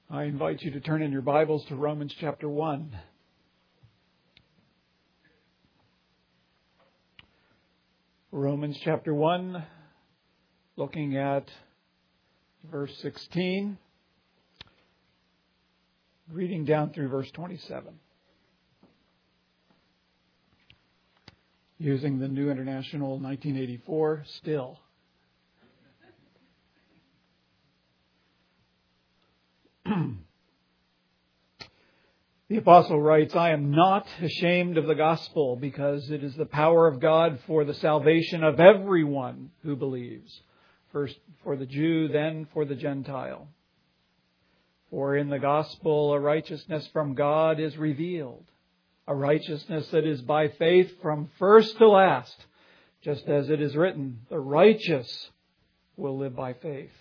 I invite you to turn in your Bibles to Romans chapter 1. Romans chapter 1, looking at verse 16, reading down through verse 27. Using the New International 1984 still. The apostle writes, I am not ashamed of the gospel, because it is the power of God for the salvation of everyone who believes. First for the Jew, then for the Gentile. For in the gospel a righteousness from God is revealed, a righteousness that is by faith from first to last, just as it is written, the righteous will live by faith.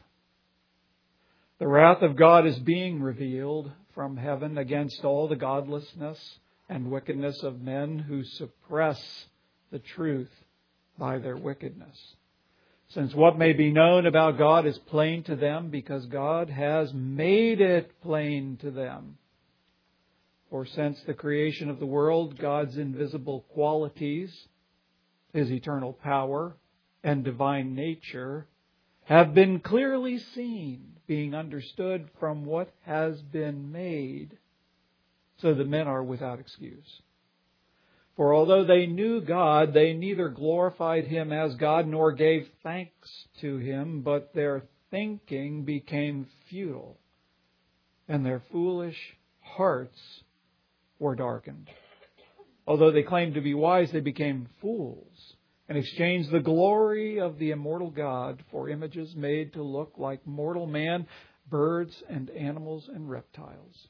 The wrath of God is being revealed from heaven against all the godlessness and wickedness of men who suppress the truth by their wickedness. Since what may be known about God is plain to them, because God has made it plain to them. For since the creation of the world, God's invisible qualities, His eternal power and divine nature, have been clearly seen, being understood from what has been made, so that men are without excuse. For although they knew God, they neither glorified Him as God nor gave thanks to Him, but their thinking became futile, and their foolish hearts were darkened. Although they claimed to be wise, they became fools, and exchanged the glory of the immortal God for images made to look like mortal man, birds and animals and reptiles.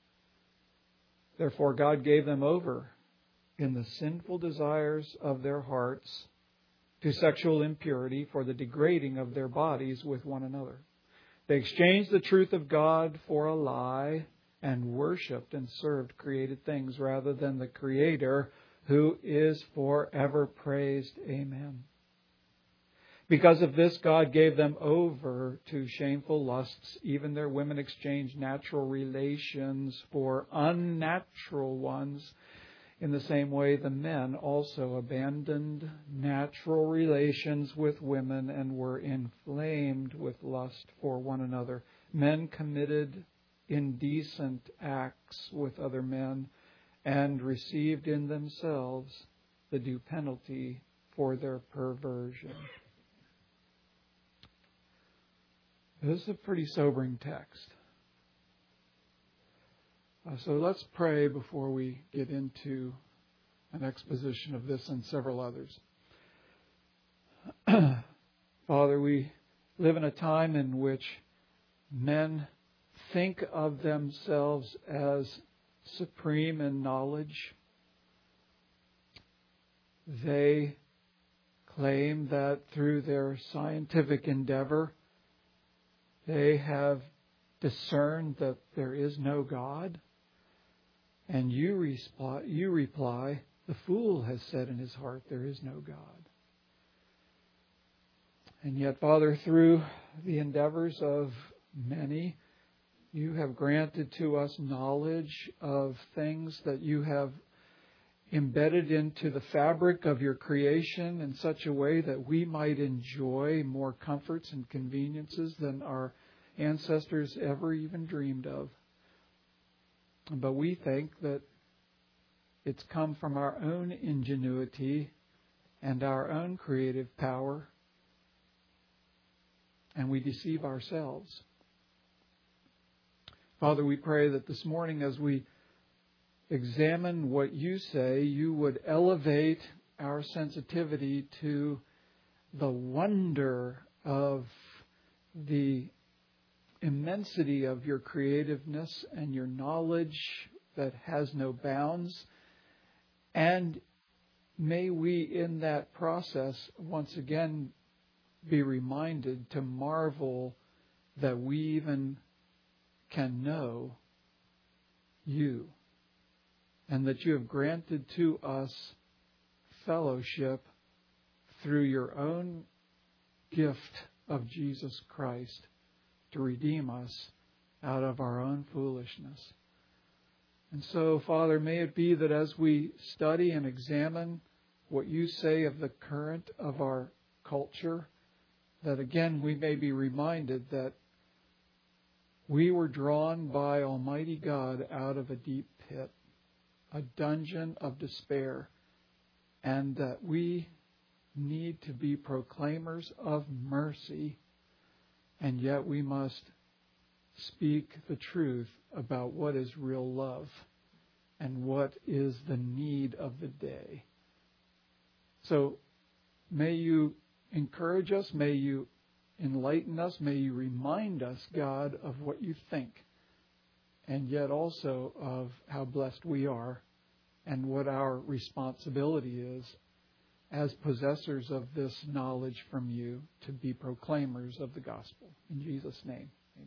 Therefore God gave them over in the sinful desires of their hearts to sexual impurity, for the degrading of their bodies with one another. They exchanged the truth of God for a lie, and worshipped and served created things rather than the Creator, who is forever praised. Amen. Because of this, God gave them over to shameful lusts. Even their women exchanged natural relations for unnatural ones. In the same way, the men also abandoned natural relations with women and were inflamed with lust for one another. Men committed indecent acts with other men, and received in themselves the due penalty for their perversion. This is a pretty sobering text. So let's pray before we get into an exposition of this and several others. Father, we live in a time in which men think of themselves as supreme in knowledge. They claim that through their scientific endeavor, they have discerned that there is no God. And you reply, the fool has said in his heart, there is no God. And yet, Father, through the endeavors of many, you have granted to us knowledge of things that you have embedded into the fabric of your creation in such a way that we might enjoy more comforts and conveniences than our ancestors ever even dreamed of. But we think that it's come from our own ingenuity and our own creative power, and we deceive ourselves. Father, we pray that this morning as we examine what you say, you would elevate our sensitivity to the wonder of the immensity of your creativeness and your knowledge that has no bounds. And may we in that process once again be reminded to marvel that we even can know you, and that you have granted to us fellowship through your own gift of Jesus Christ to redeem us out of our own foolishness. And so, Father, may it be that as we study and examine what you say of the current of our culture, that again we may be reminded that we were drawn by Almighty God out of a deep pit, a dungeon of despair, and that we need to be proclaimers of mercy, and yet we must speak the truth about what is real love and what is the need of the day. So may you encourage us, may you enlighten us, may you remind us, God, of what you think, and yet also of how blessed we are and what our responsibility is as possessors of this knowledge from you to be proclaimers of the gospel. In Jesus' name,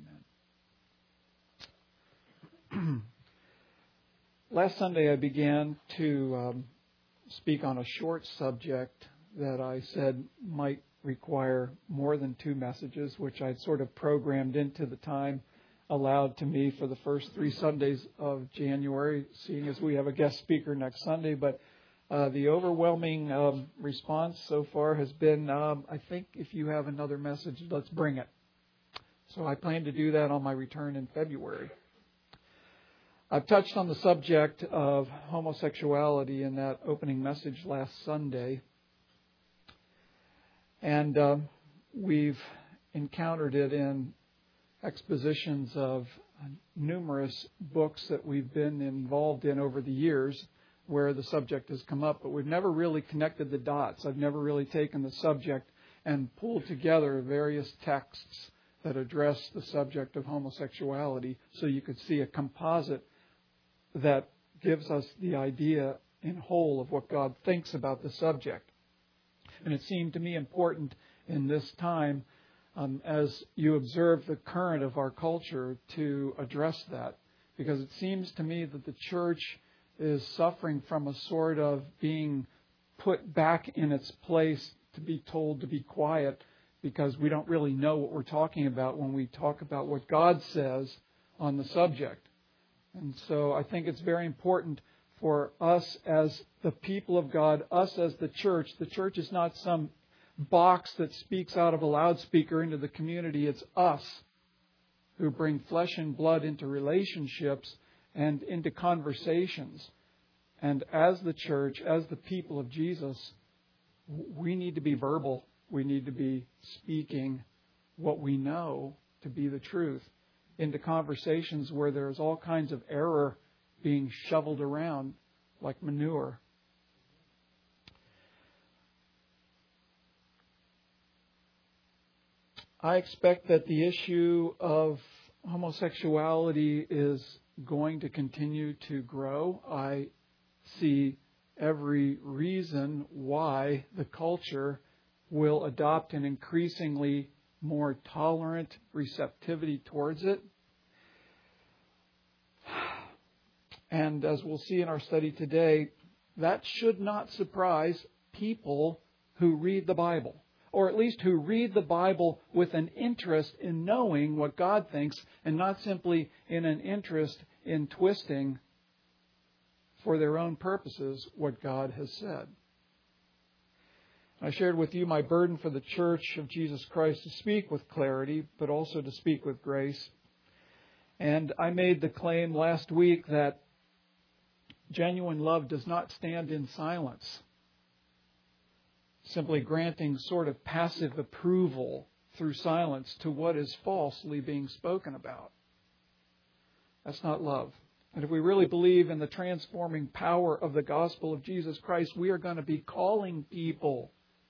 amen. Last Sunday I began to speak on a short subject that I said might require more than 2 messages, which I'd sort of programmed into the time allowed to me for the first 3 Sundays of January, seeing as we have a guest speaker next Sunday. But the overwhelming response so far has been, I think if you have another message, let's bring it. So I plan to do that on my return in February. I've touched on the subject of homosexuality in that opening message last Sunday. And we've encountered it in expositions of numerous books that we've been involved in over the years where the subject has come up, but we've never really connected the dots. I've never really taken the subject and pulled together various texts that address the subject of homosexuality so you could see a composite that gives us the idea in whole of what God thinks about the subject. And it seemed to me important in this time, as you observe the current of our culture, to address that. Because it seems to me that the church is suffering from a sort of being put back in its place to be told to be quiet, because we don't really know what we're talking about when we talk about what God says on the subject. And so I think it's very important for us as the people of God, us as the church. The church is not some box that speaks out of a loudspeaker into the community. It's us who bring flesh and blood into relationships and into conversations. And as the church, as the people of Jesus, we need to be verbal. We need to be speaking what we know to be the truth into conversations where there's all kinds of error being shoveled around like manure. I expect that the issue of homosexuality is going to continue to grow. I see every reason why the culture will adopt an increasingly more tolerant receptivity towards it. And as we'll see in our study today, that should not surprise people who read the Bible, or at least who read the Bible with an interest in knowing what God thinks and not simply in an interest in twisting for their own purposes what God has said. I shared with you my burden for the Church of Jesus Christ to speak with clarity, but also to speak with grace. And I made the claim last week that genuine love does not stand in silence, simply granting sort of passive approval through silence to what is falsely being spoken about. That's not love. And if we really believe in the transforming power of the gospel of Jesus Christ, we are going to be calling people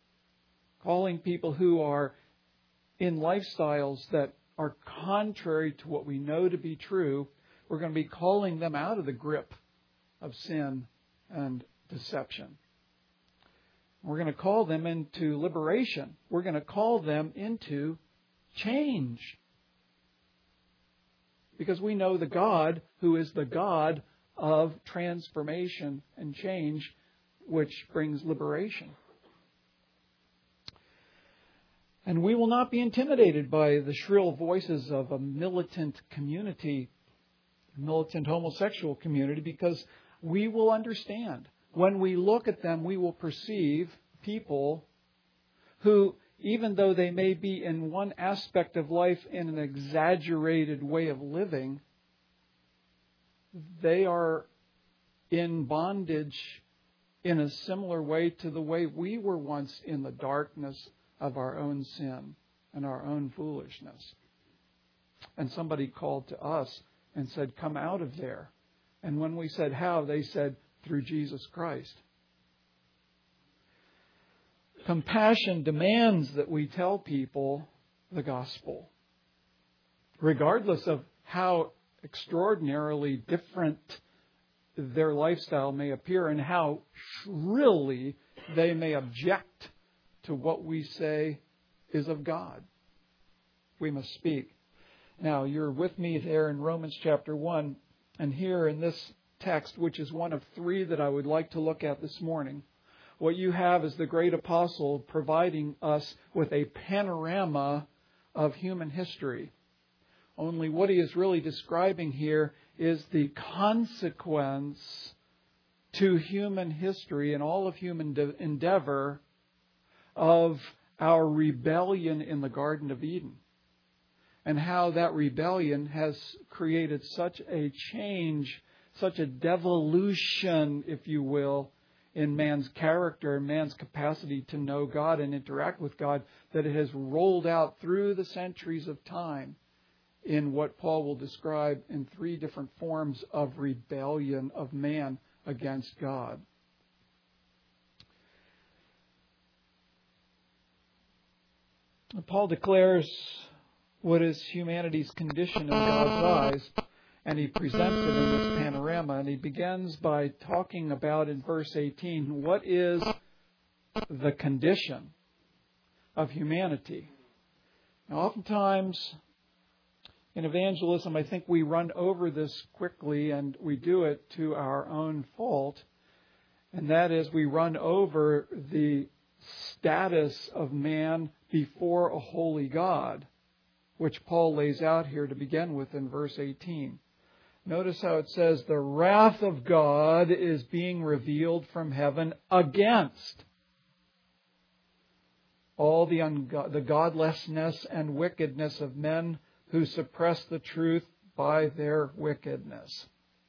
who are in lifestyles that are contrary to what we know to be true. We're going to be calling them out of the grip of sin and deception. We're going to call them into liberation. We're going to call them into change. Because we know the God who is the God of transformation and change, which brings liberation. And we will not be intimidated by the shrill voices of a militant community, militant homosexual community, because we will understand. When we look at them, we will perceive people who, even though they may be in one aspect of life in an exaggerated way of living, they are in bondage in a similar way to the way we were once in the darkness of our own sin and our own foolishness. And somebody called to us and said, come out of there. And when we said how, they said, through Jesus Christ. Compassion demands that we tell people the gospel, regardless of how extraordinarily different their lifestyle may appear and how shrilly they may object to what we say is of God. We must speak. Now, you're with me there in Romans chapter 1, and here in this text, which is one of three that I would like to look at this morning, what you have is the great apostle providing us with a panorama of human history. Only what he is really describing here is the consequence to human history and all of human endeavor of our rebellion in the Garden of Eden. And how that rebellion has created such a change, such a devolution, if you will, in man's character and man's capacity to know God and interact with God, that it has rolled out through the centuries of time in what Paul will describe in three different forms of rebellion of man against God. Paul declares what is humanity's condition in God's eyes, and he presents it in this panorama. And he begins by talking about, in verse 18, what is the condition of humanity. Now, oftentimes in evangelism, I think we run over this quickly, and we do it to our own fault. And that is, we run over the status of man before a holy God, which Paul lays out here to begin with in verse 18. Notice how it says, the wrath of God is being revealed from heaven against all the godlessness and wickedness of men who suppress the truth by their wickedness.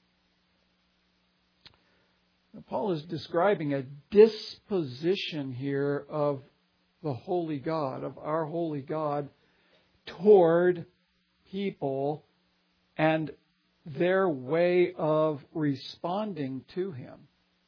Now, Paul is describing a disposition here of the holy God, of our holy God, toward people and their way of responding to Him.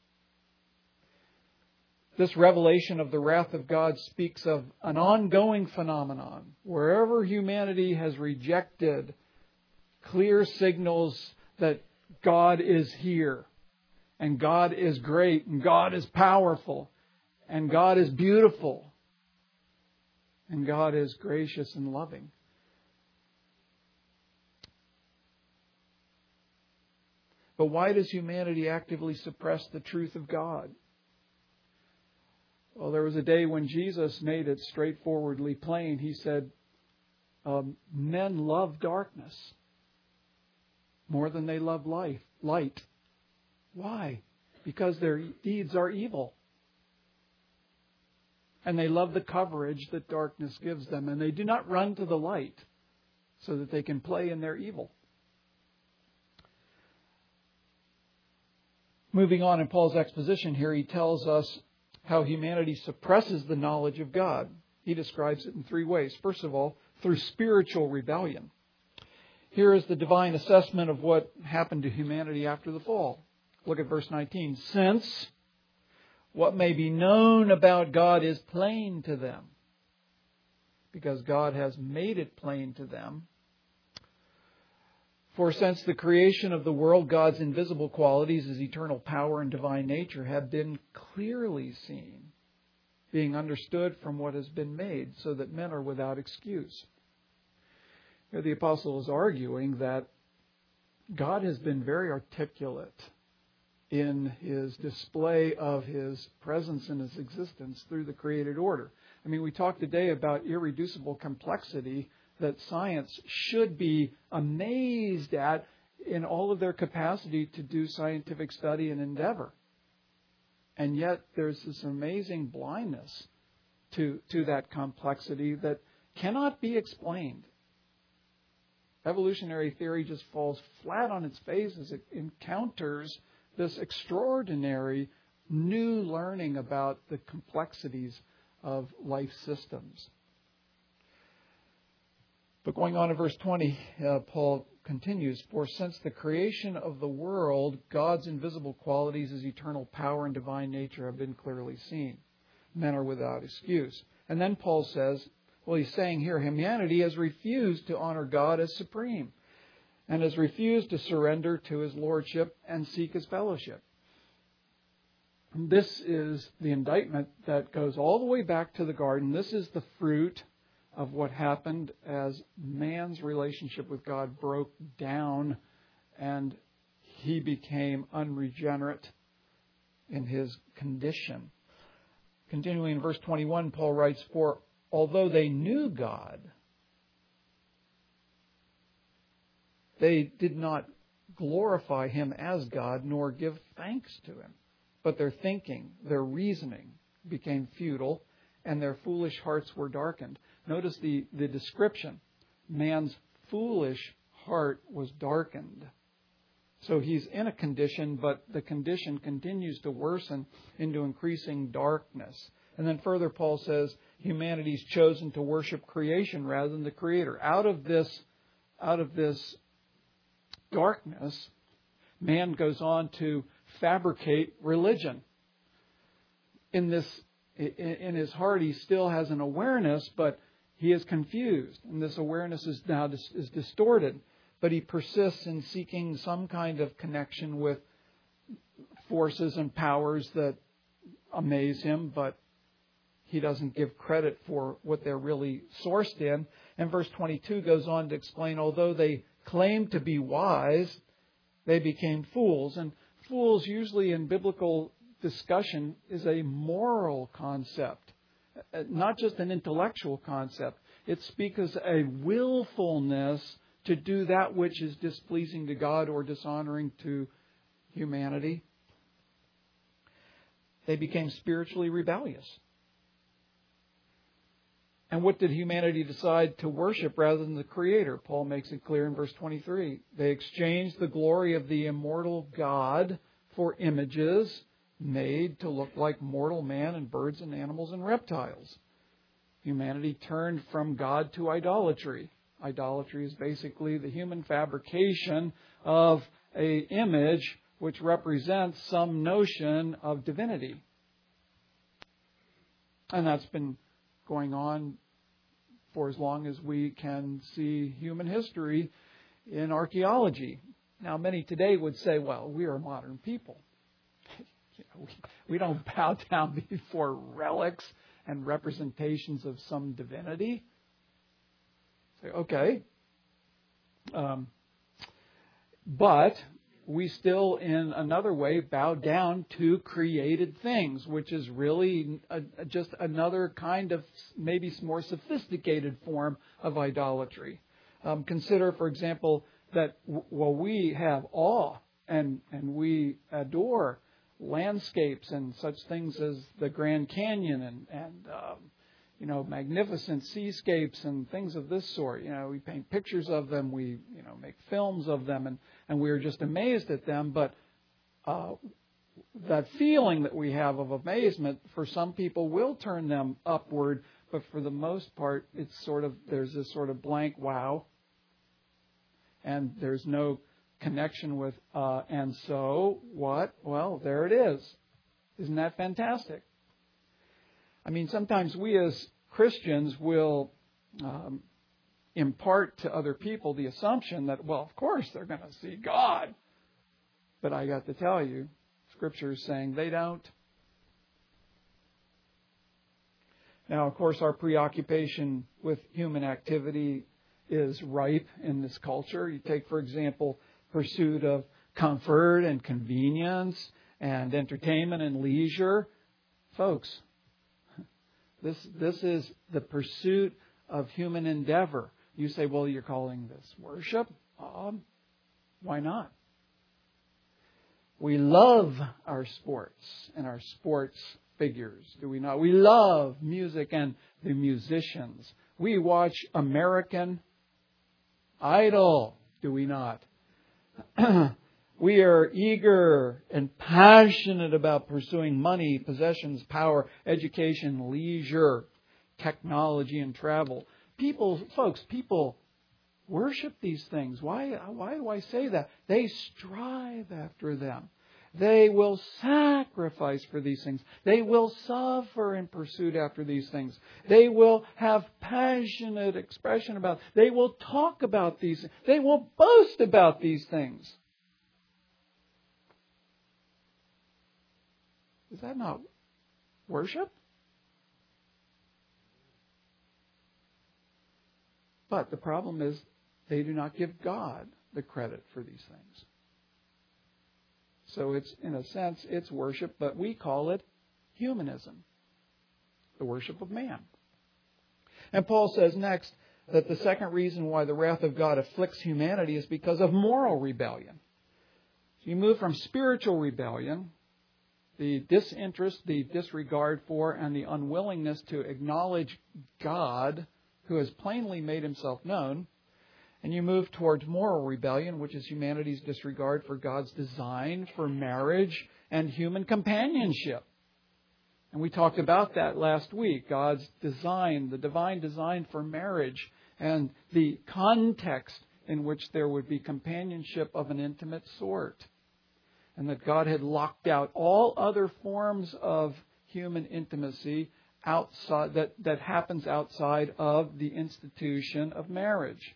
This revelation of the wrath of God speaks of an ongoing phenomenon. Wherever humanity has rejected clear signals that God is here, and God is great, and God is powerful, and God is beautiful, and God is gracious and loving. But why does humanity actively suppress the truth of God? Well, there was a day when Jesus made it straightforwardly plain. He said, men love darkness more than they love light. Why? Because their deeds are evil. And they love the coverage that darkness gives them. And they do not run to the light so that they can play in their evil. Moving on in Paul's exposition here, he tells us how humanity suppresses the knowledge of God. He describes it in three ways. First of all, through spiritual rebellion. Here is the divine assessment of what happened to humanity after the fall. Look at verse 19. Since what may be known about God is plain to them, because God has made it plain to them. For since the creation of the world, God's invisible qualities, His eternal power and divine nature, have been clearly seen, being understood from what has been made, so that men are without excuse. Here the apostle is arguing that God has been very articulate in His display of His presence and His existence through the created order. I mean, we talked today about irreducible complexity that science should be amazed at in all of their capacity to do scientific study and endeavor. And yet there's this amazing blindness to that complexity that cannot be explained. Evolutionary theory just falls flat on its face as it encounters this extraordinary new learning about the complexities of life systems. But going on to verse 20, Paul continues, "For since the creation of the world, God's invisible qualities, His eternal power and divine nature have been clearly seen. Men are without excuse." And then Paul says, well, he's saying here, humanity has refused to honor God as supreme and has refused to surrender to His lordship and seek His fellowship. This is the indictment that goes all the way back to the garden. This is the fruit of what happened as man's relationship with God broke down and he became unregenerate in his condition. Continuing in verse 21, Paul writes, "For although they knew God, they did not glorify Him as God nor give thanks to Him. But their thinking, their reasoning became futile, and their foolish hearts were darkened." Notice the description. Man's foolish heart was darkened. So he's in a condition, but the condition continues to worsen into increasing darkness. And then further, Paul says, humanity's chosen to worship creation rather than the Creator. Out of this darkness, man goes on to fabricate religion. In his heart, he still has an awareness, but he is confused, and this awareness is now is distorted. But he persists in seeking some kind of connection with forces and powers that amaze him, but he doesn't give credit for what they're really sourced in. And verse 22 goes on to explain, although they claimed to be wise, they became fools. And fools, usually in biblical discussion, is a moral concept, not just an intellectual concept. It speaks of a willfulness to do that which is displeasing to God or dishonoring to humanity. They became spiritually rebellious. And what did humanity decide to worship rather than the Creator? Paul makes it clear in verse 23. They exchanged the glory of the immortal God for images made to look like mortal man and birds and animals and reptiles. Humanity turned from God to idolatry. Idolatry is basically the human fabrication of an image which represents some notion of divinity. And that's been going on for as long as we can see human history in archaeology. Now, many today would say, well, we are modern people. We don't bow down before relics and representations of some divinity. Say, okay. But we still, in another way, bow down to created things, which is really just another kind of maybe more sophisticated form of idolatry. Consider, for example, that while we have awe and we adore landscapes and such things as the Grand Canyon and magnificent seascapes and things of this sort. We paint pictures of them, we make films of them, and we're just amazed at them. But that feeling that we have of amazement, for some people, will turn them upward. But for the most part, there's this sort of blank wow, and there's no connection with and so what? Well, there it is. Isn't that fantastic? I mean, sometimes we as Christians will impart to other people the assumption that, well, of course they're going to see God. But I got to tell you, Scripture is saying they don't. Now, of course, our preoccupation with human activity is ripe in this culture. You take, for example, pursuit of comfort and convenience and entertainment and leisure. Folks, this is the pursuit of human endeavor. You say, well, you're calling this worship? Why not? We love our sports and our sports figures, do we not? We love music and the musicians. We watch American Idol, do we not? We are eager and passionate about pursuing money, possessions, power, education, leisure, technology, and travel. People worship these things. Why do I say that? They strive after them. They will sacrifice for these things. They will suffer in pursuit after these things. They will have passionate expression about. They will talk about these. They will boast about these things. Is that not worship? But the problem is they do not give God the credit for these things. So it's, in a sense, it's worship, but we call it humanism, the worship of man. And Paul says next that the second reason why the wrath of God afflicts humanity is because of moral rebellion. So you move from spiritual rebellion, the disinterest, the disregard for, and the unwillingness to acknowledge God, who has plainly made himself known, and you move towards moral rebellion, which is humanity's disregard for God's design for marriage and human companionship. And we talked about that last week, God's design, the divine design for marriage, and the context in which there would be companionship of an intimate sort. And that God had locked out all other forms of human intimacy outside that happens outside of the institution of marriage.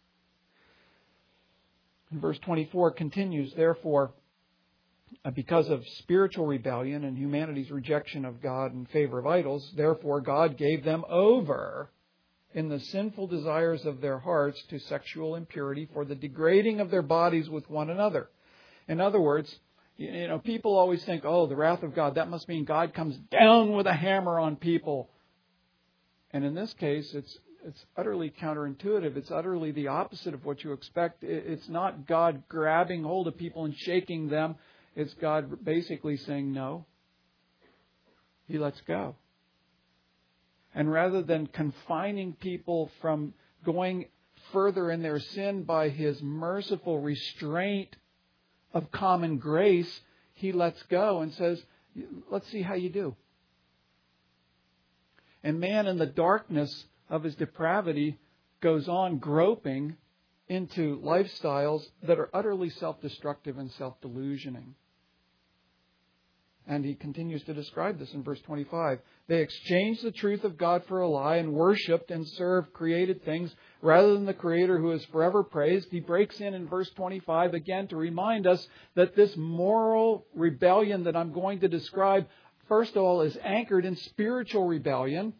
And verse 24 continues, therefore, because of spiritual rebellion and humanity's rejection of God in favor of idols, therefore God gave them over in the sinful desires of their hearts to sexual impurity for the degrading of their bodies with one another. In other words, people always think, the wrath of God, that must mean God comes down with a hammer on people. And in this case, it's utterly counterintuitive. It's utterly the opposite of what you expect. It's not God grabbing hold of people and shaking them. It's God basically saying no. He lets go. And rather than confining people from going further in their sin by His merciful restraint of common grace, He lets go and says, let's see how you do. And man, in the darkness of his depravity, goes on groping into lifestyles that are utterly self-destructive and self-delusioning. And he continues to describe this in verse 25. They exchanged the truth of God for a lie and worshipped and served created things rather than the Creator who is forever praised. He breaks in verse 25 again to remind us that this moral rebellion that I'm going to describe, first of all, is anchored in spiritual rebellion.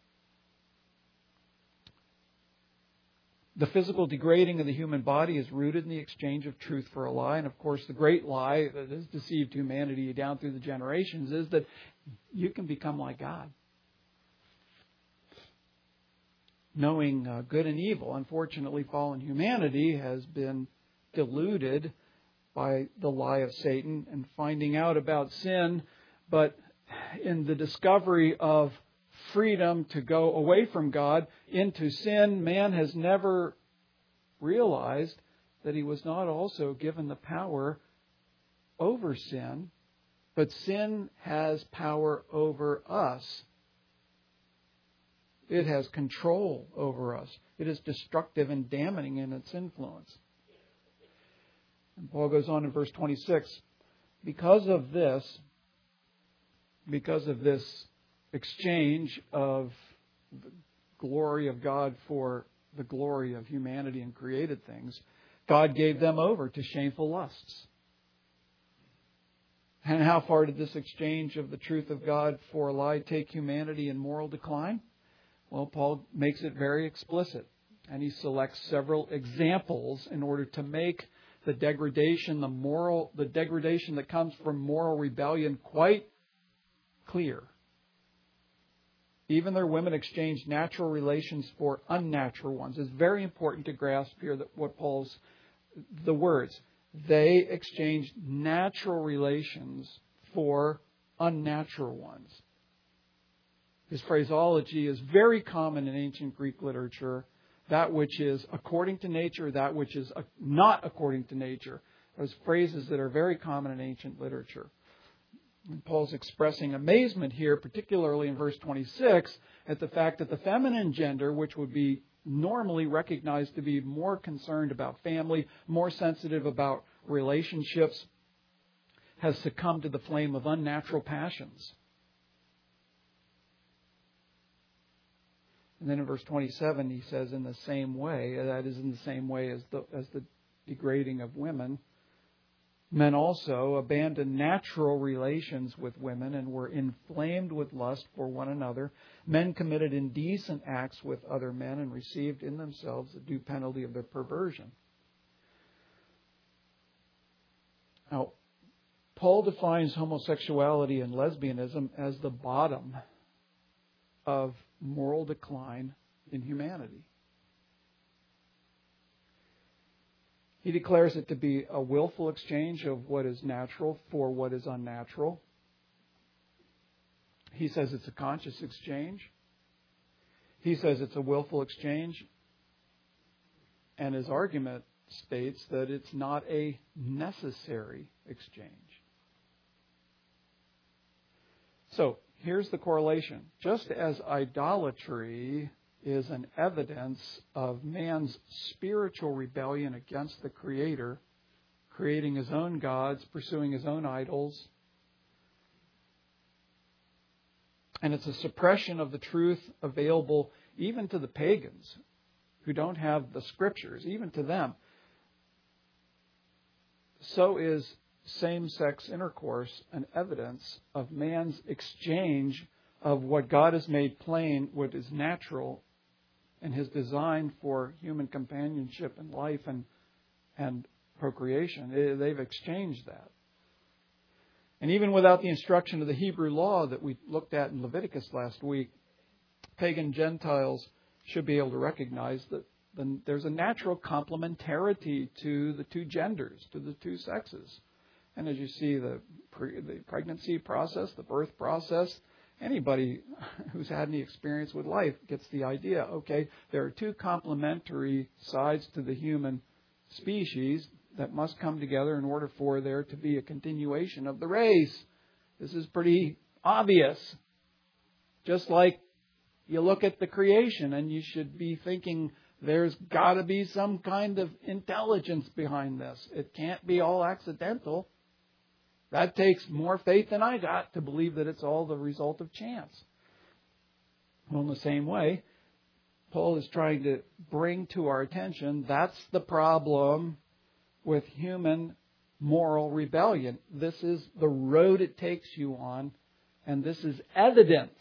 The physical degrading of the human body is rooted in the exchange of truth for a lie. And of course, the great lie that has deceived humanity down through the generations is that you can become like God. Knowing good and evil. Unfortunately, fallen humanity has been deluded by the lie of Satan and finding out about sin. But in the discovery of freedom to go away from God into sin, man has never realized that he was not also given the power over sin, but sin has power over us. It has control over us. It is destructive and damning in its influence. And Paul goes on in verse 26, because of this exchange of the glory of God for the glory of humanity and created things, God gave them over to shameful lusts. And how far did this exchange of the truth of God for a lie take humanity in moral decline? Well, Paul makes it very explicit, and he selects several examples in order to make the degradation that comes from moral rebellion quite clear. Even their women exchanged natural relations for unnatural ones. It's very important to grasp here that what the words. They exchanged natural relations for unnatural ones. This phraseology is very common in ancient Greek literature. That which is according to nature, that which is not according to nature. Those phrases that are very common in ancient literature. And Paul's expressing amazement here, particularly in verse 26, at the fact that the feminine gender, which would be normally recognized to be more concerned about family, more sensitive about relationships, has succumbed to the flame of unnatural passions. And then in verse 27, he says, in the same way, that is in the same way as the degrading of women, men also abandoned natural relations with women and were inflamed with lust for one another. Men committed indecent acts with other men and received in themselves the due penalty of their perversion. Now, Paul defines homosexuality and lesbianism as the bottom of moral decline in humanity. He declares it to be a willful exchange of what is natural for what is unnatural. He says it's a conscious exchange. He says it's a willful exchange. And his argument states that it's not a necessary exchange. So, here's the correlation. Just as idolatry is an evidence of man's spiritual rebellion against the Creator, creating his own gods, pursuing his own idols, and it's a suppression of the truth available even to the pagans who don't have the Scriptures, even to them. So is same-sex intercourse an evidence of man's exchange of what God has made plain, what is natural, and His design for human companionship and life and procreation. They've exchanged that. And even without the instruction of the Hebrew law that we looked at in Leviticus last week, pagan Gentiles should be able to recognize that there's a natural complementarity to the two genders, to the two sexes. And as you see the pregnancy process, the birth process, anybody who's had any experience with life gets the idea, okay, there are two complementary sides to the human species that must come together in order for there to be a continuation of the race. This is pretty obvious. Just like you look at the creation and you should be thinking there's got to be some kind of intelligence behind this. It can't be all accidental. That takes more faith than I got to believe that it's all the result of chance. Well, in the same way, Paul is trying to bring to our attention that's the problem with human moral rebellion. This is the road it takes you on, and this is evidence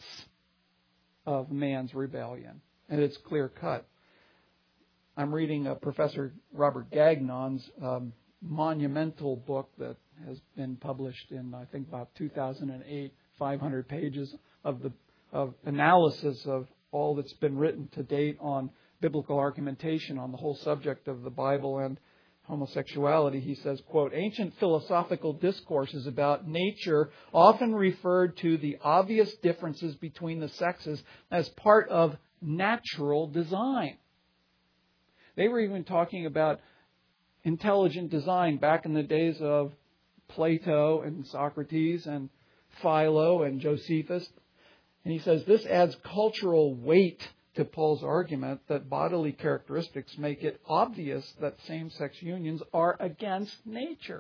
of man's rebellion. And it's clear cut. I'm reading Professor Robert Gagnon's monumental book that has been published in, I think, about 2008, 500 pages of analysis of all that's been written to date on biblical argumentation on the whole subject of the Bible and homosexuality. He says, quote, ancient philosophical discourses about nature often referred to the obvious differences between the sexes as part of natural design. They were even talking about intelligent design back in the days of Plato and Socrates and Philo and Josephus. And he says this adds cultural weight to Paul's argument that bodily characteristics make it obvious that same-sex unions are against nature.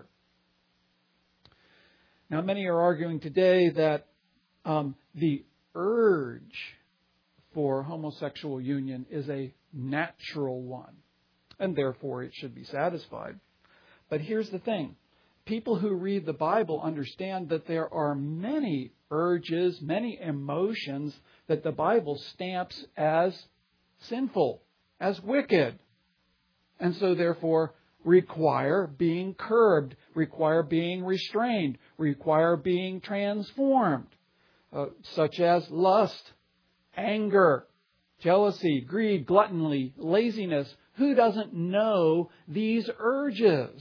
Now, many are arguing today that the urge for homosexual union is a natural one, and therefore it should be satisfied. But here's the thing. People who read the Bible understand that there are many urges, many emotions that the Bible stamps as sinful, as wicked. And so therefore, require being curbed, require being restrained, require being transformed, such as lust, anger, jealousy, greed, gluttony, laziness. Who doesn't know these urges?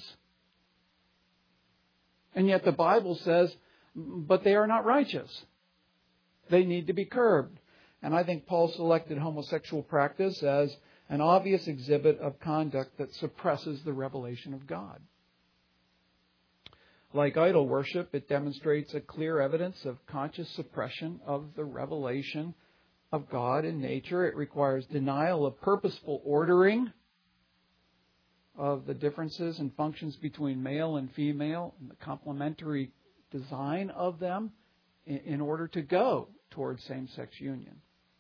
And yet the Bible says, but they are not righteous. They need to be curbed. And I think Paul selected homosexual practice as an obvious exhibit of conduct that suppresses the revelation of God. Like idol worship, it demonstrates a clear evidence of conscious suppression of the revelation of God in nature. It requires denial of purposeful ordering of the differences and functions between male and female and the complementary design of them in order to go towards same-sex union.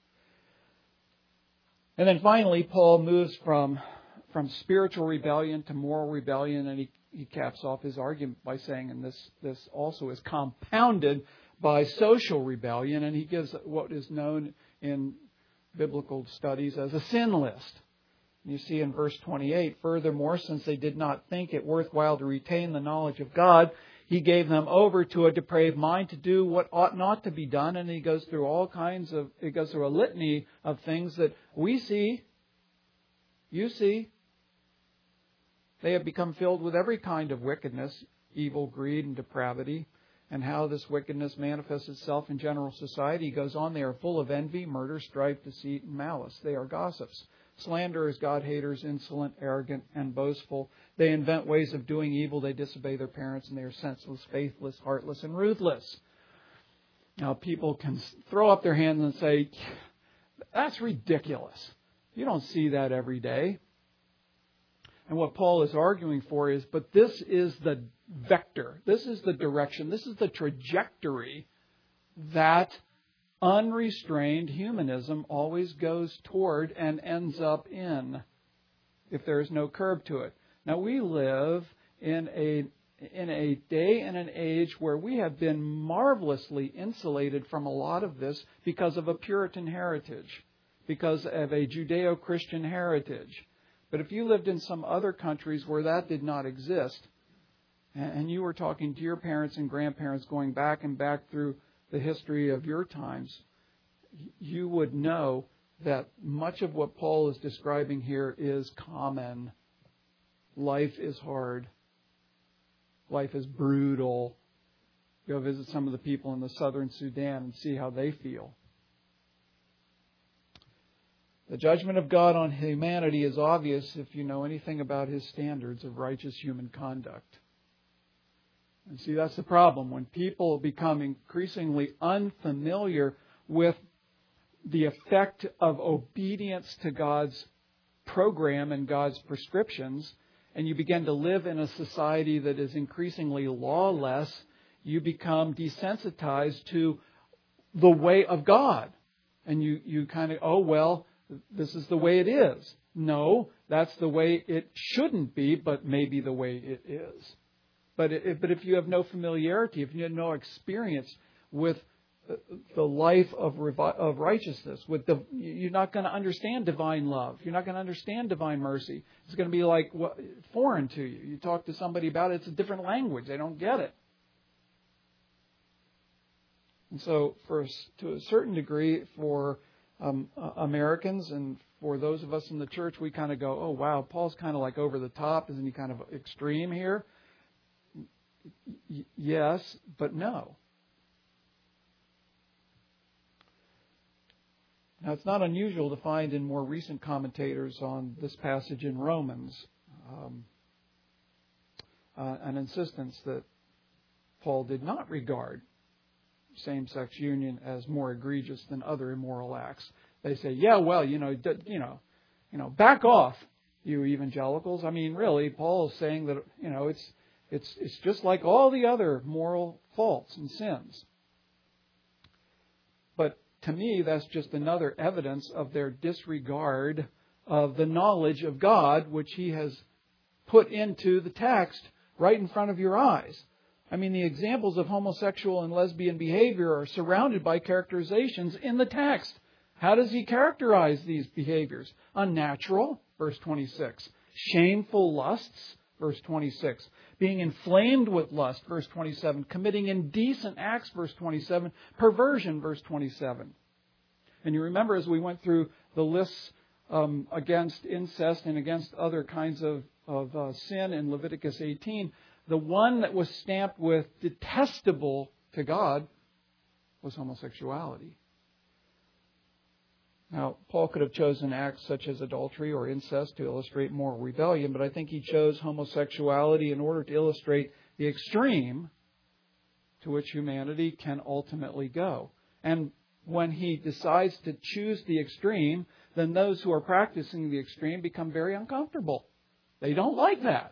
And then finally, Paul moves from spiritual rebellion to moral rebellion, and he caps off his argument by saying, and this also is compounded by social rebellion, and he gives what is known in biblical studies as a sin list. You see in verse 28, furthermore, since they did not think it worthwhile to retain the knowledge of God, he gave them over to a depraved mind to do what ought not to be done. And he goes through a litany of things that we see, you see. They have become filled with every kind of wickedness, evil, greed, and depravity. And how this wickedness manifests itself in general society. He goes on, they are full of envy, murder, strife, deceit, and malice. They are gossips, slanderers, God-haters, insolent, arrogant, and boastful. They invent ways of doing evil. They disobey their parents, and they are senseless, faithless, heartless, and ruthless. Now, people can throw up their hands and say, that's ridiculous. You don't see that every day. And what Paul is arguing for is, but this is the vector, this is the direction, this is the trajectory that unrestrained humanism always goes toward and ends up in if there is no curb to it. Now, we live in a day and an age where we have been marvelously insulated from a lot of this because of a Puritan heritage, because of a Judeo-Christian heritage. But if you lived in some other countries where that did not exist, and you were talking to your parents and grandparents going back and back through the history of your times, you would know that much of what Paul is describing here is common. Life is hard. Life is brutal. Go visit some of the people in the southern Sudan and see how they feel. The judgment of God on humanity is obvious if you know anything about His standards of righteous human conduct. And see, that's the problem. When people become increasingly unfamiliar with the effect of obedience to God's program and God's prescriptions, and you begin to live in a society that is increasingly lawless, you become desensitized to the way of God. And you kind of, oh, well, this is the way it is. No, that's the way it shouldn't be, but maybe the way it is. But if you have no familiarity, if you have no experience with the life of righteousness, you're not going to understand divine love. You're not going to understand divine mercy. It's going to be like foreign to you. You talk to somebody about it, it's a different language. They don't get it. And so, to a certain degree, for Americans and for those of us in the church, we kind of go, oh, wow, Paul's kind of like over the top. Isn't he kind of extreme here? Yes, but no. Now, it's not unusual to find in more recent commentators on this passage in Romans an insistence that Paul did not regard same-sex union as more egregious than other immoral acts. They say, yeah, well, back off, you evangelicals. I mean, really, Paul is saying that, it's just like all the other moral faults and sins. But to me, that's just another evidence of their disregard of the knowledge of God, which He has put into the text right in front of your eyes. I mean, the examples of homosexual and lesbian behavior are surrounded by characterizations in the text. How does He characterize these behaviors? Unnatural, verse 26. Shameful lusts, verse 26. Being inflamed with lust, verse 27. Committing indecent acts, verse 27. Perversion, verse 27. And you remember as we went through the lists against incest and against other kinds of sin in Leviticus 18, the one that was stamped with detestable to God was homosexuality. Now, Paul could have chosen acts such as adultery or incest to illustrate moral rebellion, but I think he chose homosexuality in order to illustrate the extreme to which humanity can ultimately go. And when he decides to choose the extreme, then those who are practicing the extreme become very uncomfortable. They don't like that.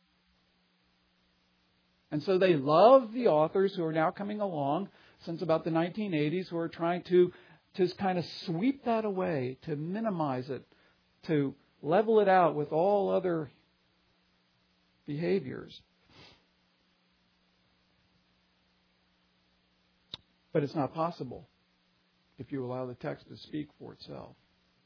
And so they love the authors who are now coming along since about the 1980s who are trying to kind of sweep that away, to minimize it, to level it out with all other behaviors. But it's not possible if you allow the text to speak for itself.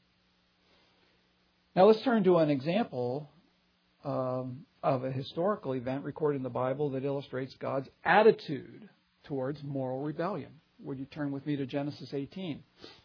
Now let's turn to an example of a historical event recorded in the Bible that illustrates God's attitude towards moral rebellion. Would you turn with me to Genesis 18?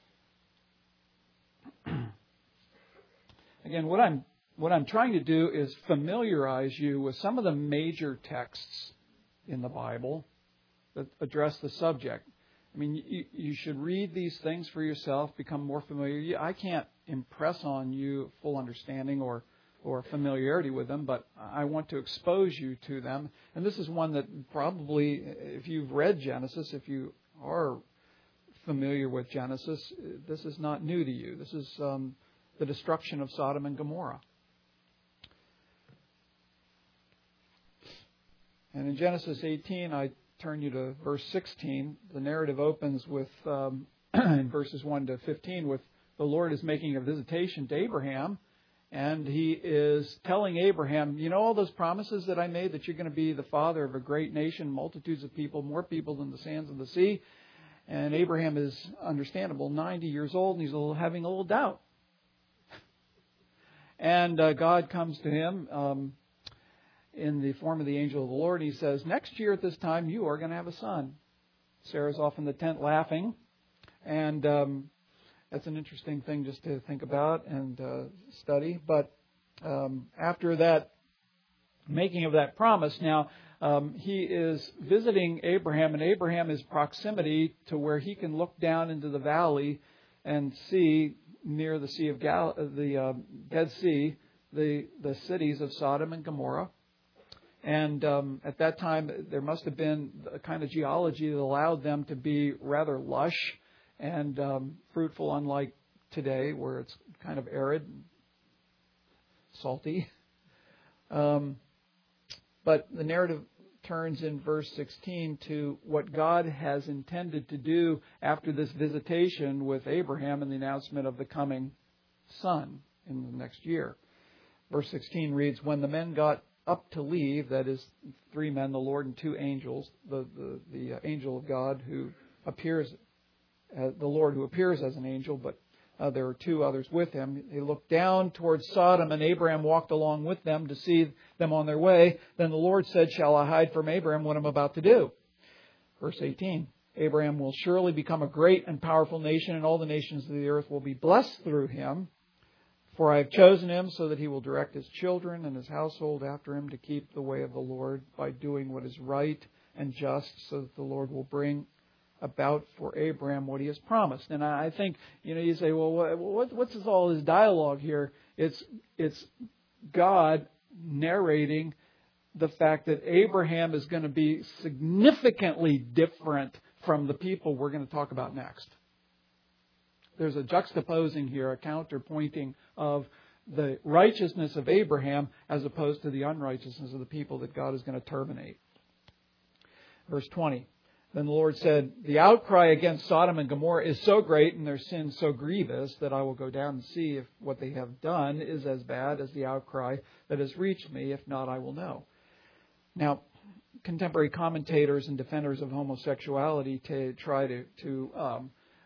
Again, what I'm trying to do is familiarize you with some of the major texts in the Bible that address the subject. I mean, you should read these things for yourself, become more familiar. I can't impress on you full understanding or familiarity with them, but I want to expose you to them. And this is one that probably, if you've read Genesis, if you are familiar with Genesis, this is not new to you. This is the destruction of Sodom and Gomorrah. And in Genesis 18, I turn you to verse 16. The narrative opens with, in verses 1 to 15, with the Lord is making a visitation to Abraham. And he is telling Abraham, you know all those promises that I made that you're going to be the father of a great nation, multitudes of people, more people than the sands of the sea. And Abraham is, understandable, 90 years old, and he's having a little doubt. And God comes to him in the form of the angel of the Lord. And he says, next year at this time, you are going to have a son. Sarah's off in the tent laughing. And that's an interesting thing just to think about and study. But after that making of that promise, now he is visiting Abraham, and Abraham is proximity to where he can look down into the valley and see near the Sea of the Dead Sea the cities of Sodom and Gomorrah. And at that time, there must have been a kind of geology that allowed them to be rather lush and fruitful, unlike today, where it's kind of arid, and salty. But the narrative turns in verse 16 to what God has intended to do after this visitation with Abraham and the announcement of the coming son in the next year. Verse 16 reads, when the men got up to leave, that is, 3 men, the Lord and 2 angels, the angel of God who appears, the Lord who appears as an angel, but there are 2 others with him. They looked down towards Sodom, and Abraham walked along with them to see them on their way. Then the Lord said, shall I hide from Abraham what I'm about to do? Verse 18, Abraham will surely become a great and powerful nation, and all the nations of the earth will be blessed through him. For I have chosen him so that he will direct his children and his household after him to keep the way of the Lord by doing what is right and just, so that the Lord will bring about for Abraham what he has promised. And I think, you say, well, what's all this dialogue here? It's God narrating the fact that Abraham is going to be significantly different from the people we're going to talk about next. There's a juxtaposing here, a counterpointing of the righteousness of Abraham as opposed to the unrighteousness of the people that God is going to terminate. Verse 20. Then the Lord said, the outcry against Sodom and Gomorrah is so great and their sin so grievous that I will go down and see if what they have done is as bad as the outcry that has reached me. If not, I will know. Now, contemporary commentators and defenders of homosexuality try to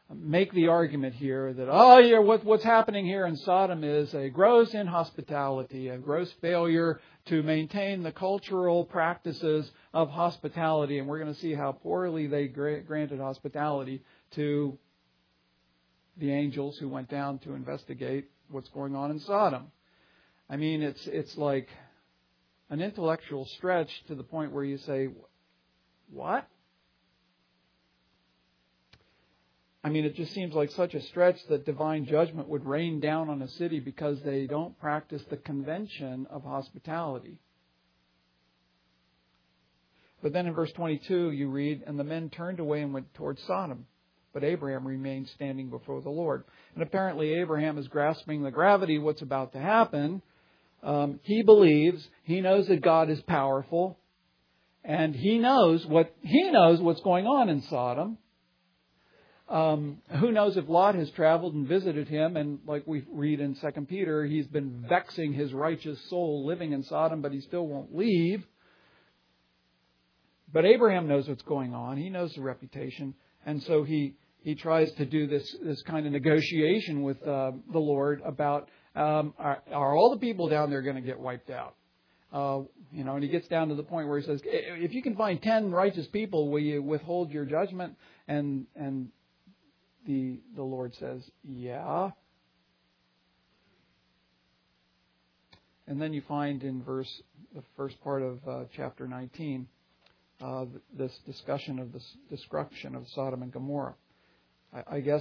make the argument here that, what's happening here in Sodom is a gross inhospitality, a gross failure to maintain the cultural practices of hospitality. And we're going to see how poorly they granted hospitality to the angels who went down to investigate what's going on in Sodom. I mean, it's like an intellectual stretch to the point where you say, what? I mean, it just seems like such a stretch that divine judgment would rain down on a city because they don't practice the convention of hospitality. But then in verse 22 you read, and the men turned away and went towards Sodom. But Abraham remained standing before the Lord. And apparently Abraham is grasping the gravity of what's about to happen. He believes, he knows that God is powerful, and he knows what's going on in Sodom. Who knows if Lot has traveled and visited him, and like we read in 2 Peter, he's been vexing his righteous soul living in Sodom, but he still won't leave. But Abraham knows what's going on. He knows the reputation. And so he tries to do this kind of negotiation with the Lord about, are all the people down there going to get wiped out? And he gets down to the point where he says, if you can find 10 righteous people, will you withhold your judgment? And the Lord says, yeah. And then you find in the first part of chapter 19, this discussion of the destruction of Sodom and Gomorrah. I guess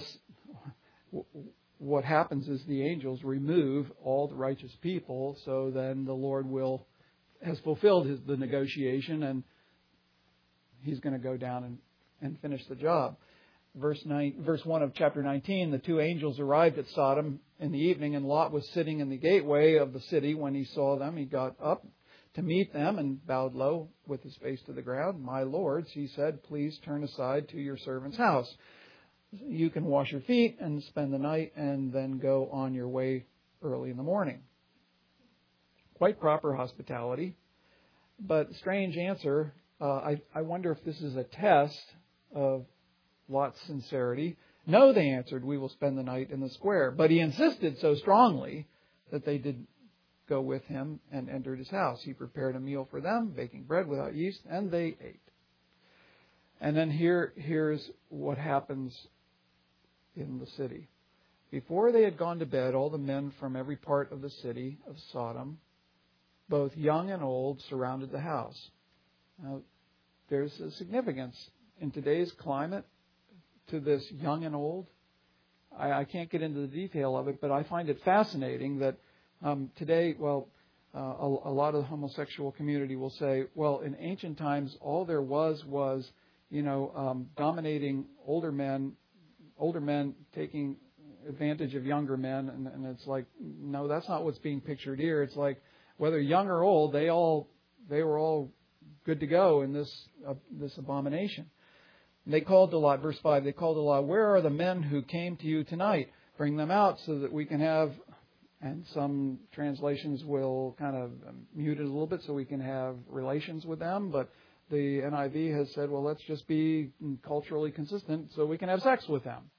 what happens is the angels remove all the righteous people, so then the Lord has fulfilled the negotiation, and He's going to go down and finish the job. Verse 1 of chapter 19, the two angels arrived at Sodom in the evening, and Lot was sitting in the gateway of the city. When he saw them, he got up to meet them and bowed low with his face to the ground. My lords, he said, please turn aside to your servant's house. You can wash your feet and spend the night and then go on your way early in the morning. Quite proper hospitality, but strange answer. I wonder if this is a test of Lot's sincerity. No, they answered, we will spend the night in the square. But he insisted so strongly that they did go with him and entered his house. He prepared a meal for them, baking bread without yeast, and they ate. And then here's what happens in the city. Before they had gone to bed, all the men from every part of the city of Sodom, both young and old, surrounded the house. Now, there's a significance in today's climate to this young and old. I can't get into the detail of it, but I find it fascinating that today, a lot of the homosexual community will say, well, in ancient times, all there was dominating older men taking advantage of younger men, and it's like, no, that's not what's being pictured here. It's like whether young or old, they were all good to go in this abomination. And they called to Lot, verse 5, they called to Lot, where are the men who came to you tonight? Bring them out so that we can have, and some translations will kind of mute it a little bit so we can have relations with them. But the NIV has said, well, let's just be culturally consistent so we can have sex with them.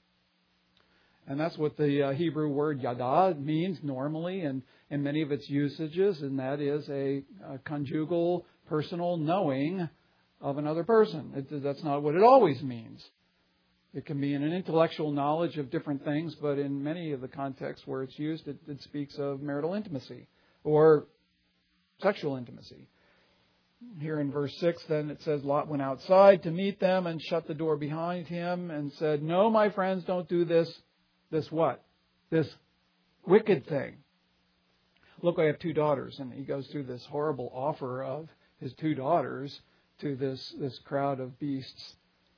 And that's what the Hebrew word yada means normally and in many of its usages, and that is a conjugal, personal knowing of another person. That's not what it always means. It can be in an intellectual knowledge of different things, but in many of the contexts where it's used, it speaks of marital intimacy or sexual intimacy. Here in verse 6, then it says, Lot went outside to meet them and shut the door behind him and said, no, my friends, don't do this. This what? This wicked thing. Look, I have 2 daughters. And he goes through this horrible offer of his 2 daughters to this crowd of beasts.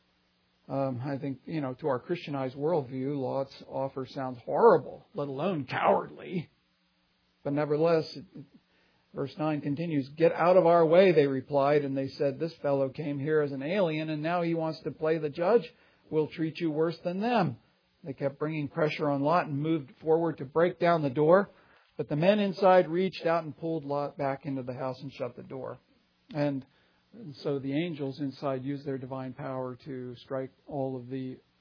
I think, to our Christianized worldview, Lot's offer sounds horrible, let alone cowardly. But nevertheless, verse 9 continues, get out of our way, they replied. And they said, this fellow came here as an alien, and now he wants to play the judge. We'll treat you worse than them. They kept bringing pressure on Lot and moved forward to break down the door. But the men inside reached out and pulled Lot back into the house and shut the door. And so the angels inside used their divine power to strike all of the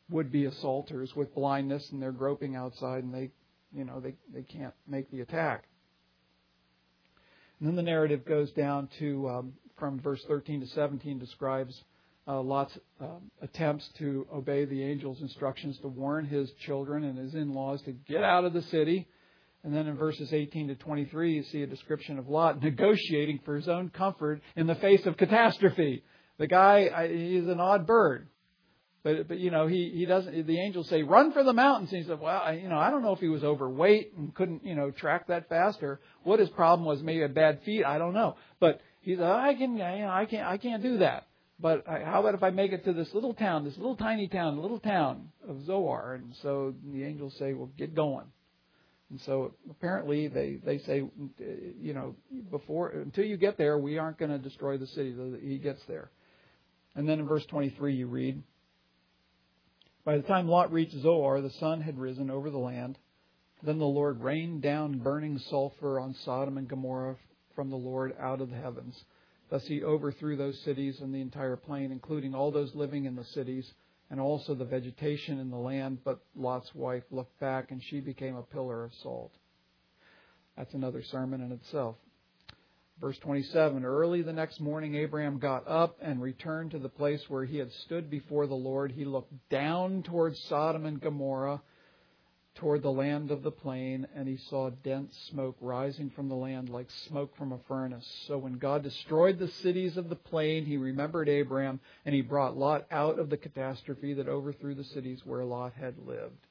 would-be assaulters with blindness, and they're groping outside, and they can't make the attack. And then the narrative goes down to, from verse 13 to 17, describes Lot's attempts to obey the angel's instructions to warn his children and his in-laws to get out of the city. And then in verses 18 to 23, you see a description of Lot negotiating for his own comfort in the face of catastrophe. The guy, he's an odd bird. But he doesn't. The angels say, "Run for the mountains." And he said, "Well, I don't know if he was overweight and couldn't, track that fast, or what his problem was. Maybe had bad feet. I don't know." But he said, "I can't do that. But how about if I make it to this little town, this little tiny town, the little town of Zoar?" And so the angels say, "Well, get going." And so apparently they say, until you get there, we aren't going to destroy the city. He gets there. And then in verse 23, you read, "By the time Lot reached Zoar, the sun had risen over the land. Then the Lord rained down burning sulfur on Sodom and Gomorrah from the Lord out of the heavens. Thus he overthrew those cities and the entire plain, including all those living in the cities, and also the vegetation in the land. But Lot's wife looked back, and she became a pillar of salt." That's another sermon in itself. Verse 27, "Early the next morning Abraham got up and returned to the place where he had stood before the Lord. He looked down towards Sodom and Gomorrah, toward the land of the plain, and he saw dense smoke rising from the land like smoke from a furnace. So when God destroyed the cities of the plain, he remembered Abraham, and he brought Lot out of the catastrophe that overthrew the cities where Lot had lived."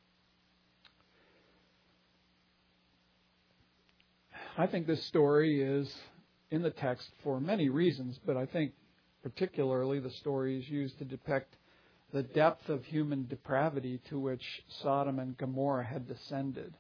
I think this story is in the text for many reasons, but I think particularly the story is used to depict the depth of human depravity to which Sodom and Gomorrah had descended.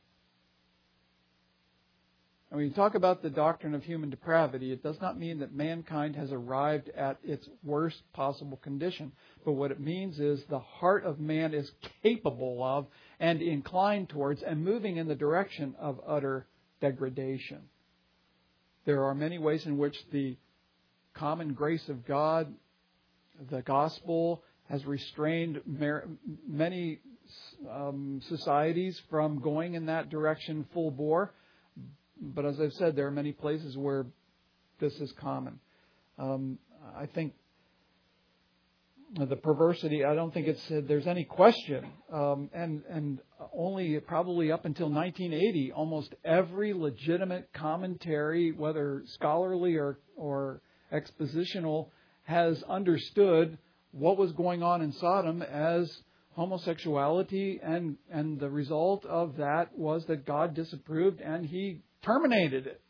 And when you talk about the doctrine of human depravity, it does not mean that mankind has arrived at its worst possible condition. But what it means is the heart of man is capable of and inclined towards and moving in the direction of utter degradation. There are many ways in which the common grace of God, the gospel, has restrained many societies from going in that direction full bore. But as I've said, there are many places where this is common. I think the perversity, I don't think there's any question. And only probably up until 1980, almost every legitimate commentary, whether scholarly or expositional, has understood what was going on in Sodom as homosexuality, and the result of that was that God disapproved and He terminated it.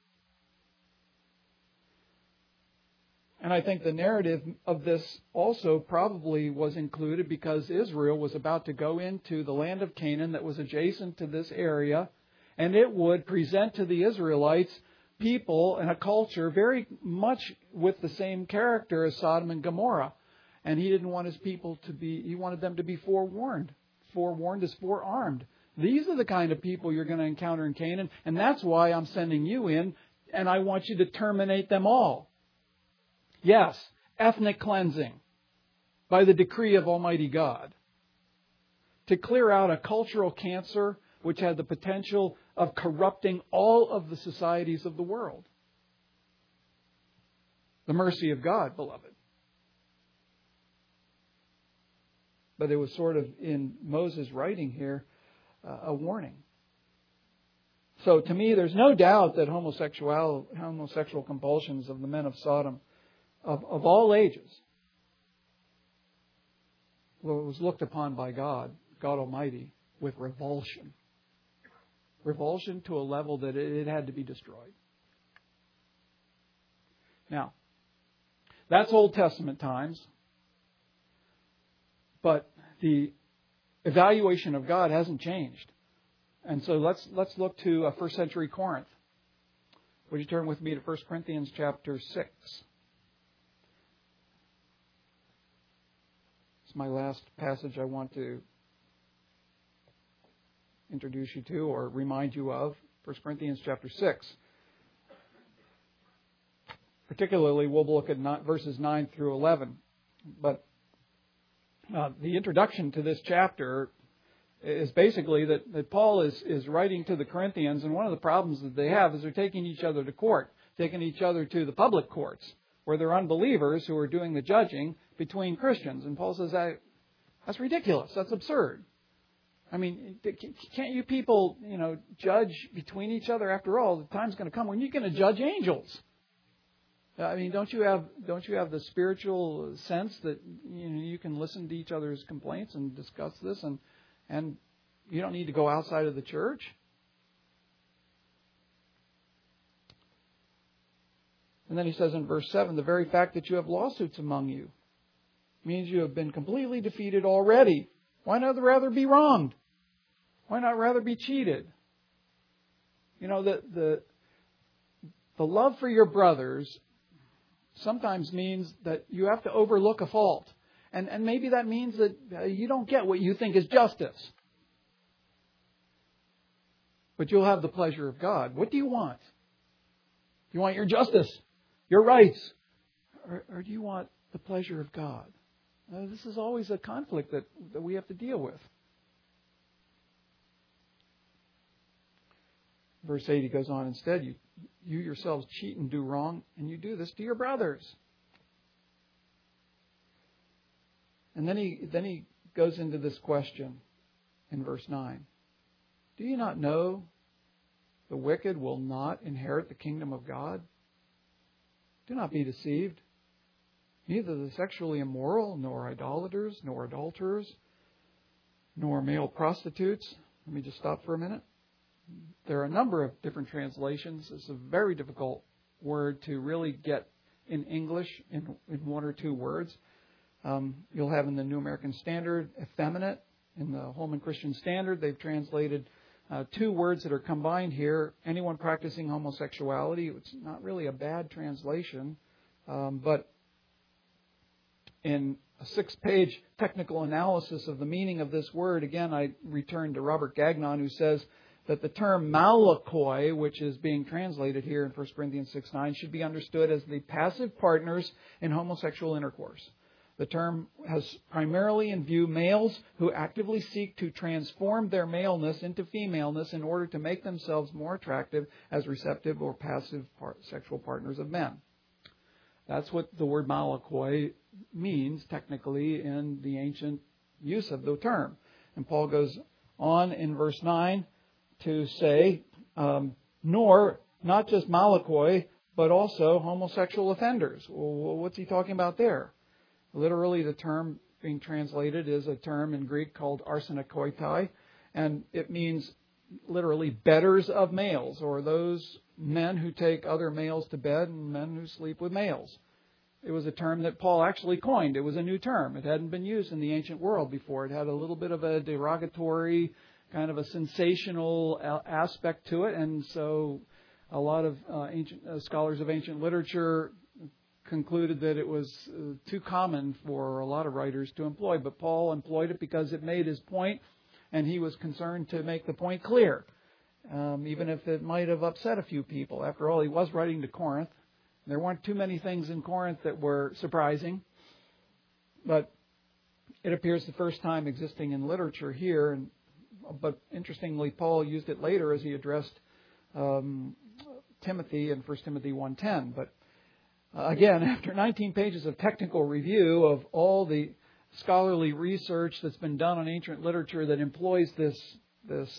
And I think the narrative of this also probably was included because Israel was about to go into the land of Canaan that was adjacent to this area, and it would present to the Israelites people and a culture very much with the same character as Sodom and Gomorrah. And He didn't want His people He wanted them to be forewarned. Forewarned is forearmed. These are the kind of people you're going to encounter in Canaan, and that's why I'm sending you in, and I want you to terminate them all. Yes, ethnic cleansing by the decree of Almighty God. To clear out a cultural cancer which had the potential of corrupting all of the societies of the world. The mercy of God, beloved. But it was sort of in Moses' writing here a warning. So to me, there's no doubt that homosexual compulsions of the men of Sodom of all ages was looked upon by God Almighty, with revulsion. Revulsion to a level that it had to be destroyed. Now, that's Old Testament times. But the evaluation of God hasn't changed. And so let's look to first century Corinth. Would you turn with me to 1 Corinthians chapter 6? It's my last passage I want to introduce you to or remind you of. 1 Corinthians chapter 6. Particularly, we'll look at verses 9 through 11. But The introduction to this chapter is basically that Paul is writing to the Corinthians, and one of the problems that they have is they're taking each other to court, taking each other to the public courts, where they're unbelievers who are doing the judging between Christians. And Paul says, that's ridiculous. That's absurd. I mean, can't you people, judge between each other? After all, the time's going to come when you're going to judge angels. I mean, don't you have the spiritual sense that you can listen to each other's complaints and discuss this, and you don't need to go outside of the church? And then he says in verse 7, the very fact that you have lawsuits among you means you have been completely defeated already. Why not rather be wronged? Why not rather be cheated? The love for your brothers sometimes means that you have to overlook a fault. And maybe that means that you don't get what you think is justice. But you'll have the pleasure of God. What do you want? Do you want your justice, your rights? Or do you want the pleasure of God? This is always a conflict that we have to deal with. Verse 8, he goes on, instead, you yourselves cheat and do wrong, and you do this to your brothers. And then he goes into this question in verse 9. Do you not know the wicked will not inherit the kingdom of God? Do not be deceived. Neither the sexually immoral, nor idolaters, nor adulterers, nor male prostitutes. Let me just stop for a minute. There are a number of different translations. It's a very difficult word to really get in English in one or two words. You'll have in the New American Standard, effeminate. In the Holman Christian Standard, they've translated two words that are combined here. Anyone practicing homosexuality. It's not really a bad translation, but in a 6-page technical analysis of the meaning of this word, again, I return to Robert Gagnon, who says that the term malakoi, which is being translated here in 1 Corinthians 6:9, should be understood as the passive partners in homosexual intercourse. The term has primarily in view males who actively seek to transform their maleness into femaleness in order to make themselves more attractive as receptive or passive sexual partners of men. That's what the word malakoi means technically in the ancient use of the term. And Paul goes on in verse 9 to say, nor not just malakoi, but also homosexual offenders. Well, what's he talking about there? Literally, the term being translated is a term in Greek called arsenokoitai, and it means literally betters of males, or those men who take other males to bed and men who sleep with males. It was a term that Paul actually coined. It was a new term. It hadn't been used in the ancient world before. It had a little bit of a derogatory, kind of a sensational aspect to it, and so a lot of ancient scholars of ancient literature concluded that it was too common for a lot of writers to employ. But Paul employed it because it made his point, and he was concerned to make the point clear, even if it might have upset a few people. After all, he was writing to Corinth. There weren't too many things in Corinth that were surprising, but it appears the first time existing in literature here. But interestingly, Paul used it later as he addressed Timothy in 1 Timothy 1:10. But again, after 19 pages of technical review of all the scholarly research that's been done on ancient literature that employs this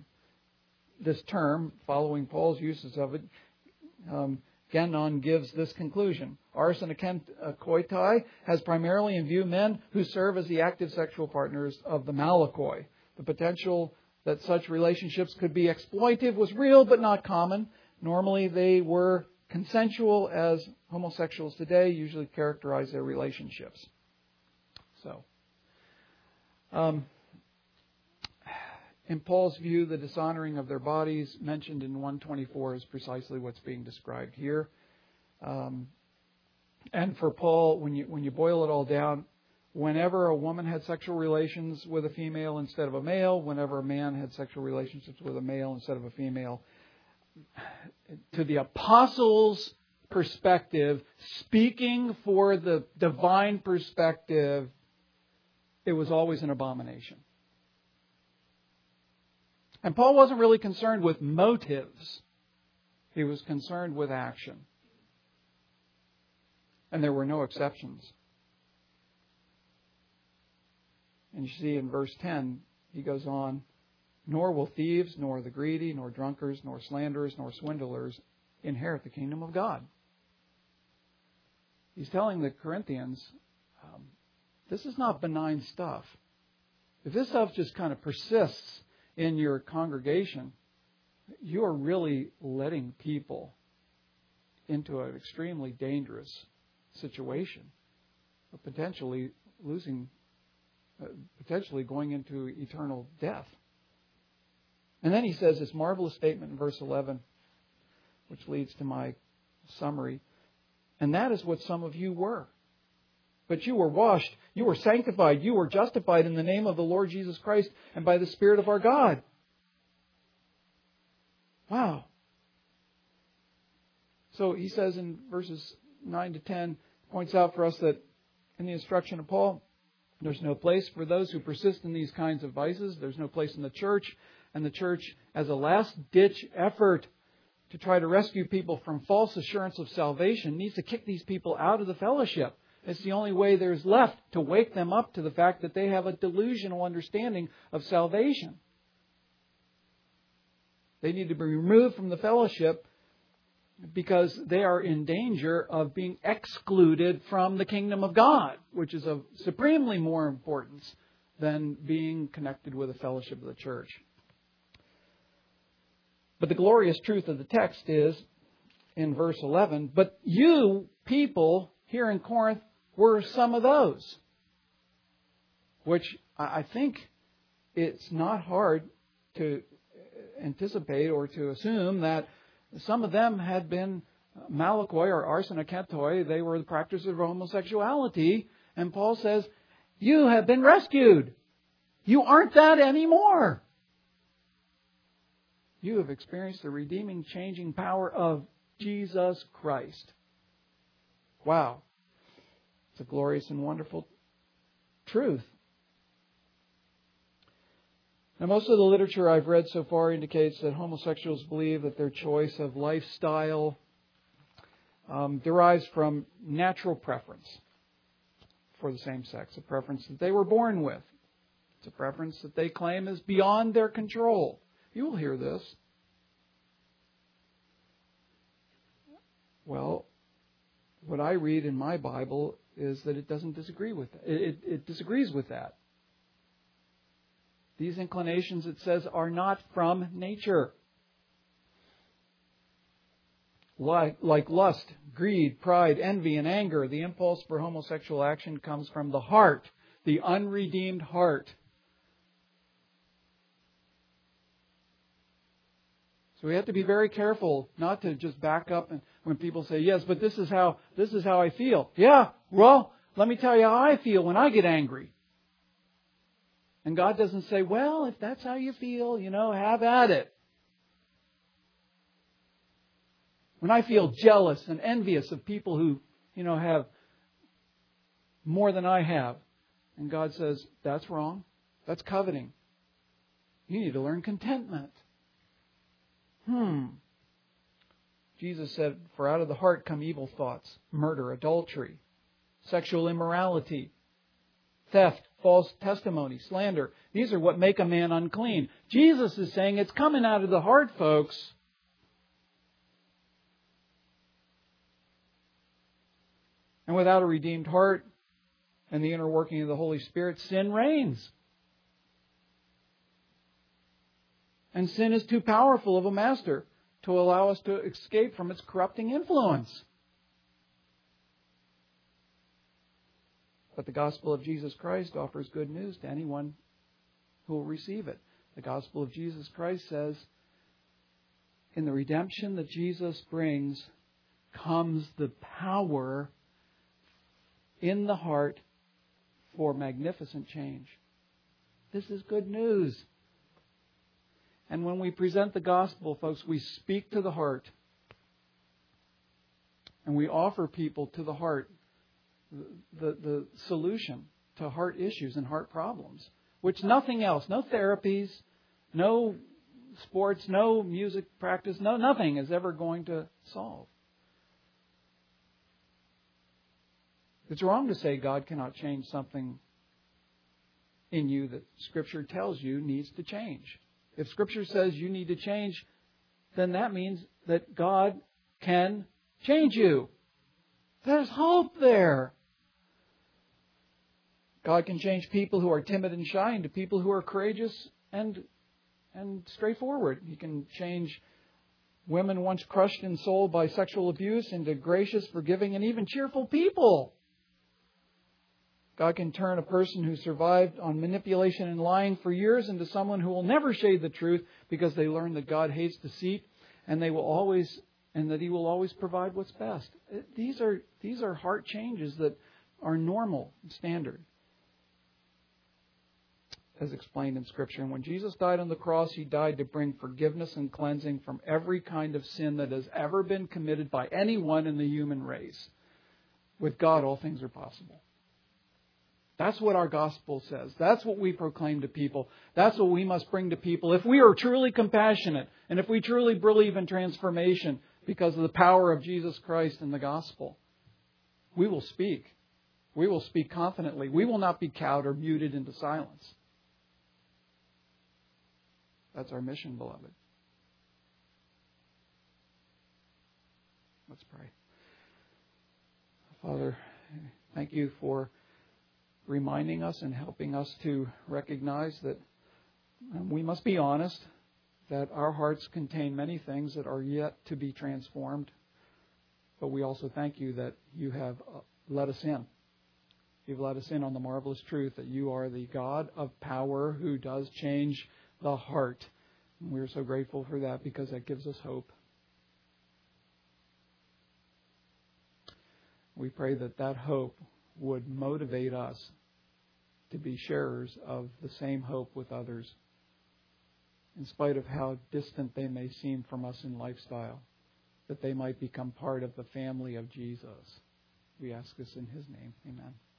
term, following Paul's uses of it, Gagnon gives this conclusion. Arsenokoitai has primarily in view men who serve as the active sexual partners of the malakoi. The potential that such relationships could be exploitive was real but not common. Normally they were consensual, as homosexuals today usually characterize their relationships. So, in Paul's view, the dishonoring of their bodies mentioned in 124 is precisely what's being described here. And for Paul, when you boil it all down, whenever a woman had sexual relations with a female instead of a male, whenever a man had sexual relationships with a male instead of a female, to the apostles' perspective, speaking for the divine perspective, it was always an abomination. And Paul wasn't really concerned with motives. He was concerned with action. And there were no exceptions. And you see in verse 10, he goes on, nor will thieves, nor the greedy, nor drunkards, nor slanderers, nor swindlers inherit the kingdom of God. He's telling the Corinthians, this is not benign stuff. If this stuff just kind of persists in your congregation, you are really letting people into an extremely dangerous situation of potentially going into eternal death. And then he says this marvelous statement in verse 11, which leads to my summary. And that is what some of you were. But you were washed, you were sanctified, you were justified in the name of the Lord Jesus Christ and by the Spirit of our God. Wow. So he says in verses 9 to 10, points out for us that in the instruction of Paul, there's no place for those who persist in these kinds of vices. There's no place in the church. And the church, as a last-ditch effort to try to rescue people from false assurance of salvation, needs to kick these people out of the fellowship. It's the only way there's left to wake them up to the fact that they have a delusional understanding of salvation. They need to be removed from the fellowship because they are in danger of being excluded from the kingdom of God, which is of supremely more importance than being connected with the fellowship of the church. But the glorious truth of the text is, in verse 11, but you people here in Corinth were some of those. Which I think it's not hard to anticipate or to assume that some of them had been malakoi or arsenoketoi. They were the practices of homosexuality. And Paul says, you have been rescued. You aren't that anymore. You have experienced the redeeming, changing power of Jesus Christ. Wow. It's a glorious and wonderful truth. Now, most of the literature I've read so far indicates that homosexuals believe that their choice of lifestyle derives from natural preference for the same sex, a preference that they were born with. It's a preference that they claim is beyond their control. You will hear this. Well, what I read in my Bible is that it doesn't disagree with that. It disagrees with that. These inclinations, it says, are not from nature. Like lust, greed, pride, envy, and anger, the impulse for homosexual action comes from the heart, the unredeemed heart. So we have to be very careful not to just back up and when people say, yes, but this is how I feel. Yeah, well, let me tell you how I feel when I get angry. And God doesn't say, well, if that's how you feel, have at it. When I feel jealous and envious of people who, have more than I have, and God says, that's wrong. That's coveting. You need to learn contentment. Jesus said, for out of the heart come evil thoughts, murder, adultery, sexual immorality, theft, false testimony, slander. These are what make a man unclean. Jesus is saying it's coming out of the heart, folks. And without a redeemed heart and the inner working of the Holy Spirit, sin reigns. And sin is too powerful of a master to allow us to escape from its corrupting influence. But the gospel of Jesus Christ offers good news to anyone who will receive it. The gospel of Jesus Christ says, in the redemption that Jesus brings comes the power in the heart for magnificent change. This is good news. And when we present the gospel, folks, we speak to the heart. And we offer people to the heart the solution to heart issues and heart problems, which nothing else, no therapies, no sports, no music practice, nothing is ever going to solve. It's wrong to say God cannot change something in you that Scripture tells you needs to change. If Scripture says you need to change, then that means that God can change you. There's hope there. God can change people who are timid and shy into people who are courageous and straightforward. He can change women once crushed in soul by sexual abuse into gracious, forgiving, and even cheerful people. God can turn a person who survived on manipulation and lying for years into someone who will never shade the truth because they learn that God hates deceit and that He will always provide what's best. These are heart changes that are normal and standard, as explained in Scripture. And when Jesus died on the cross, He died to bring forgiveness and cleansing from every kind of sin that has ever been committed by anyone in the human race. With God, all things are possible. That's what our gospel says. That's what we proclaim to people. That's what we must bring to people. If we are truly compassionate and if we truly believe in transformation because of the power of Jesus Christ and the gospel, we will speak. We will speak confidently. We will not be cowed or muted into silence. That's our mission, beloved. Let's pray. Father, thank You for reminding us and helping us to recognize that we must be honest, that our hearts contain many things that are yet to be transformed. But we also thank You that You have let us in. You've let us in on the marvelous truth that You are the God of power who does change the heart. And we're so grateful for that because that gives us hope. We pray that that hope would motivate us to be sharers of the same hope with others, in spite of how distant they may seem from us in lifestyle, that they might become part of the family of Jesus. We ask this in His name. Amen.